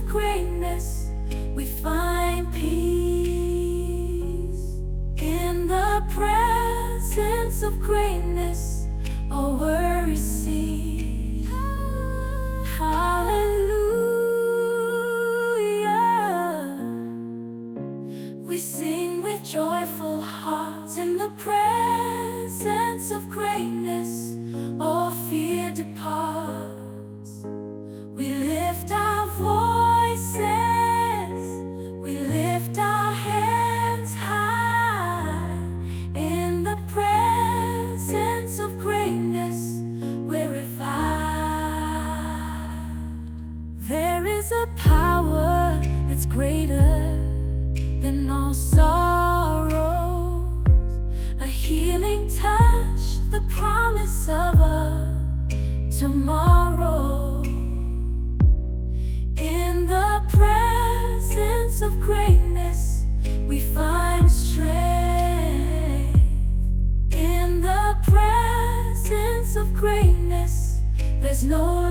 greatness, we find peace. In the presence of greatness, all worries cease. Hallelujah. We sing with joyful hearts. In the presence of greatness, all fear departs. We lift our voices, we lift our hands high. In the presence of greatness, we're revived. There is a power that's greater than all sorrows, a healing touch, the promise of a tomorrow. In the presence of greatness, we find strength. In the presence of greatness, there's no